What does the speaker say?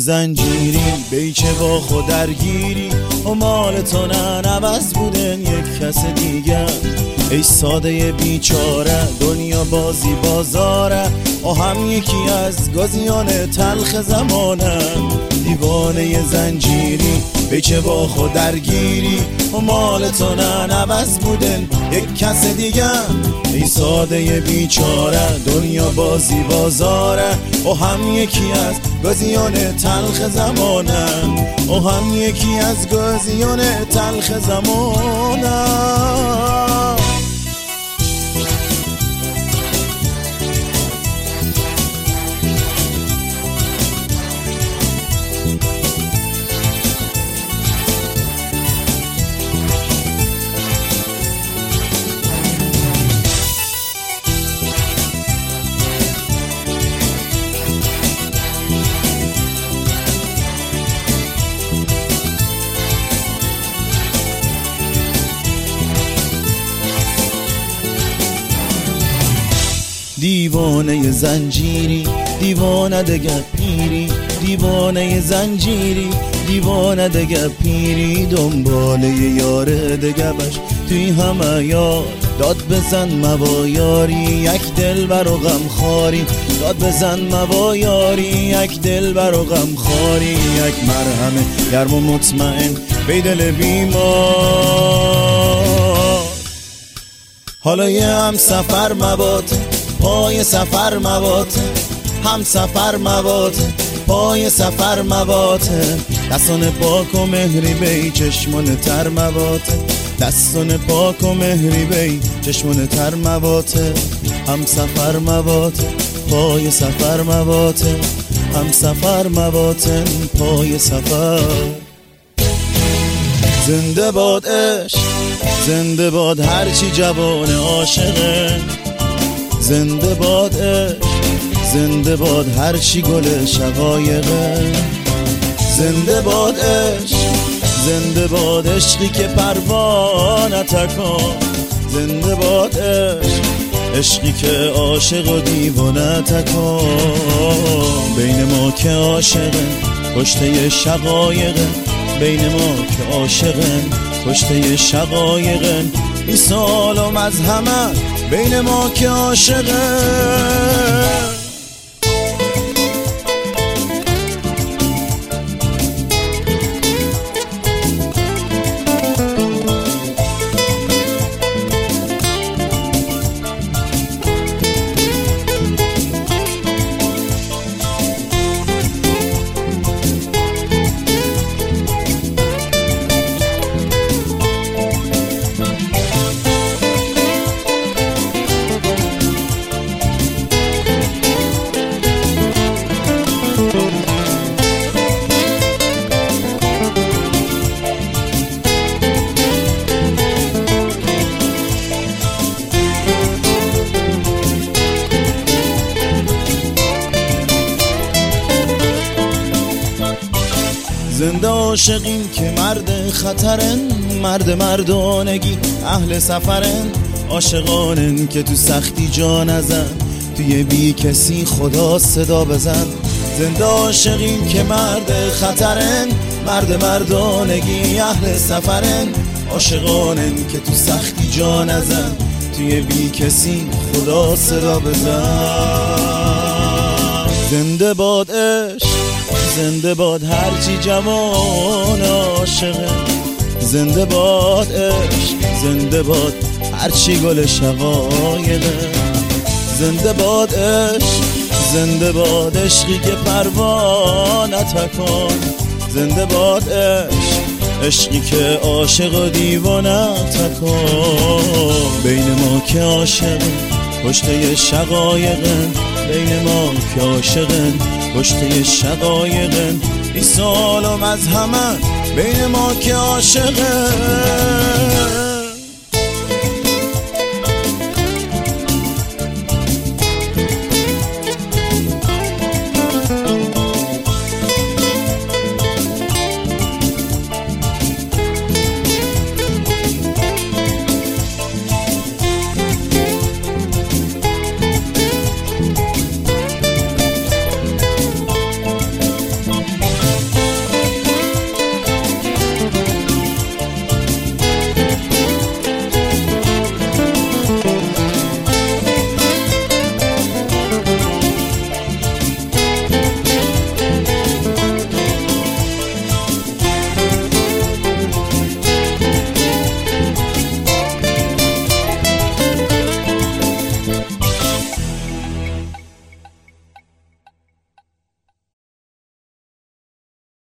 زنجیری بیچه با خود درگیری و مال تو نه عوض بودن یک کس دیگر. ای ساده بیچاره دنیا بازی بازاره و هم یکی از گازیان تلخ زمانه. دیوانه زنجیری بیچه با خود درگیری و مال تو نه عوض بودن یک کس دیگر. ای ساده بیچاره دنیا بازی بازاره و هم یکی از گازیان تلخ زمانه و هم یکی از گازیان تلخ زمانه. دیوانه زنجیری دیوانه دگر پیری، دیوانه زنجیری دیوانه دگر پیری. دنباله یاره دگر بش توی همه یار داد بزن موایاری یک دل بر و غم خاری. داد بزن موایاری یک دل بر و غم خاری. یک مرهم گرم و مطمئن بی دل بیمار. حالا یه هم سفر مباد پای سفر موات، هم سفر موات پای سفر موات. دستان پاک و مهری بی چشمان تر موات، دستان پاک و مهری بی چشمان تر موات. هم سفر موات پای سفر موات، هم سفر موات پای سفر. زنده باد عشق زنده باد هرچی جوان عاشقه. زنده باد عشق زنده باد هرچی گل شقایقه. زنده باد عشق زنده باد عشقی که پروانه تکان. زنده باد عشق عشقی که عاشق و دیوانه تکان. بین ما که عاشقه کشته شقایقه، بین ما که عاشقه کشته شقایقه. این سالم از همه بین ما که عاشقه. زنده عاشقین که مرد خطرن، مرد مردانگی اهل سفرن. عاشقانن که تو سختی جا نزن، توی بی کسی خدا صدا بزن. زنده عاشقین که مرد خطرن، مرد مردانگی اهل سفرن. عاشقانن که تو سختی جا نزن، توی بی کسی خدا صدا بزن. زنده باد عشق زنده باد هرچی جوان عاشقه. زنده باد عشق زنده باد هرچی گل شقایقه. زنده باد عشق زنده باد عشقی که پروانه تکان. زنده باد عشق عشقی که عاشق و دیوانه تکان. بین ما که عاشقه کشته شقایقه، بین ما که عاشقه کشته شقایقه. این سالم از همه بین ما که عاشقه.